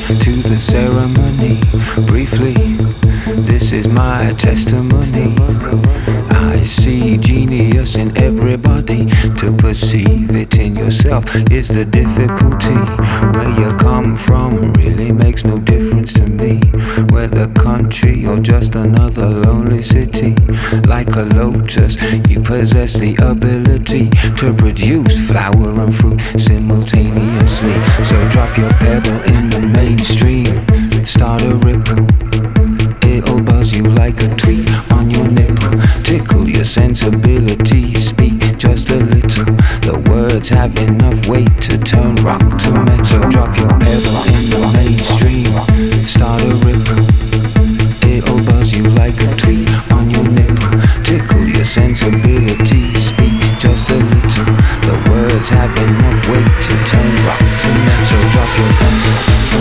to the ceremony. Briefly, this is my testimony. I see genius in everybody. To perceive it in yourself is the difficulty. Where you come from really makes no difference to me. Whether country or just another lonely city. Like a lotus, you possess the ability to produce flower and fruit simultaneously. So drop your pebble in the mainstream. Start a ripple. It'll buzz you like a tweak on your nipple. Tickle your sensibility. Speak just a little. The words have enough weight to turn rock to metal. So drop your pebble in the mainstream. Start a ripple. It'll buzz you like a tweak on your nipple. Tickle your sensibility. Speak just a little. The words have enough weight to turn rock to metal. So drop your pencil.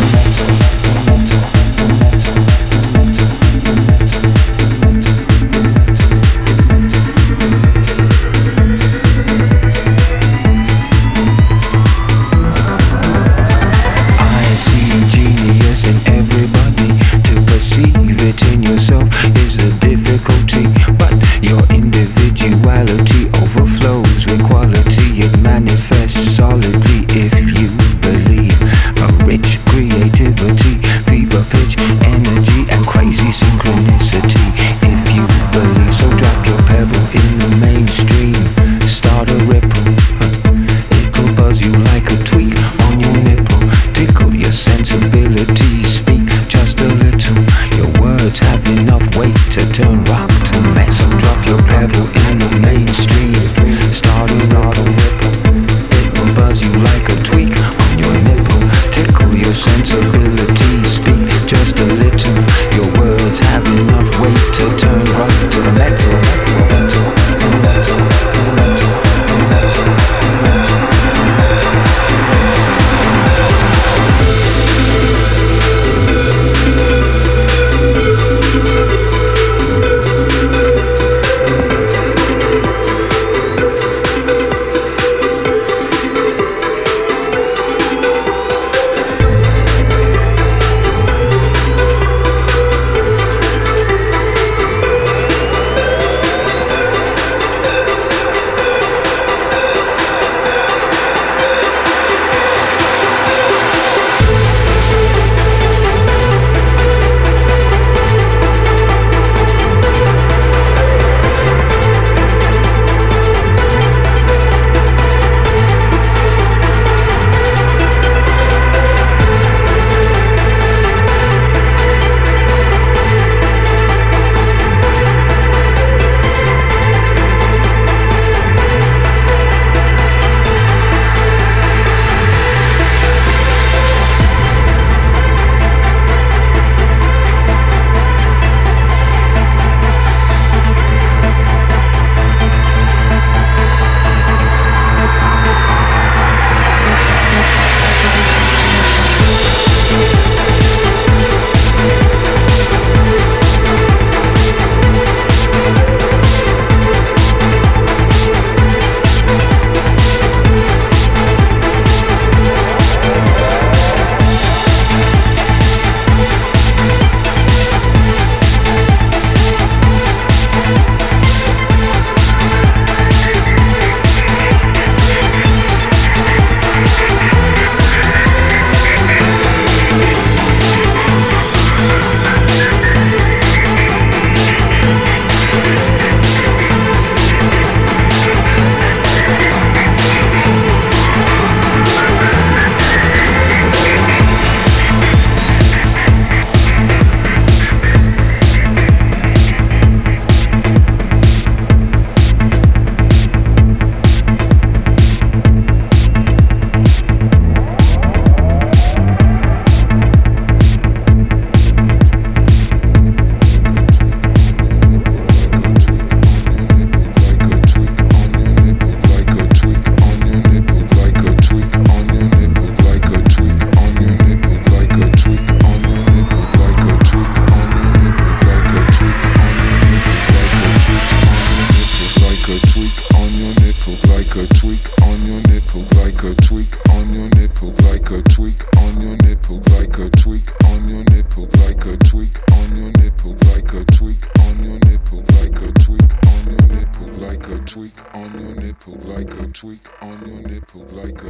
In yourself is the difficulty, but your individuality overflows with quality. It manifests solidly if you believe. A rich creativity, fever pitch, energy, and crazy synchronicity. If you believe, so drop your pebble in the mainstream. Start a ripple. It'll buzz you like a tweak on your nipple. Tickle your sensibility. Speak just a little. Your words have enough weight to turn rock to metal. So drop your pebble in the mainstream. Start a ripple. It'll buzz you like a tweak on your nipple. Tickle your sensibility. Speak just a little. Your words have enough weight to turn rock to metal.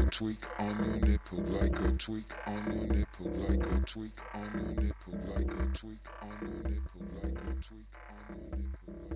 a tweak on your nipple, like a tweak on your nipple, like a tweak on your nipple, like a tweak on your nipple, like a tweak on your nipple.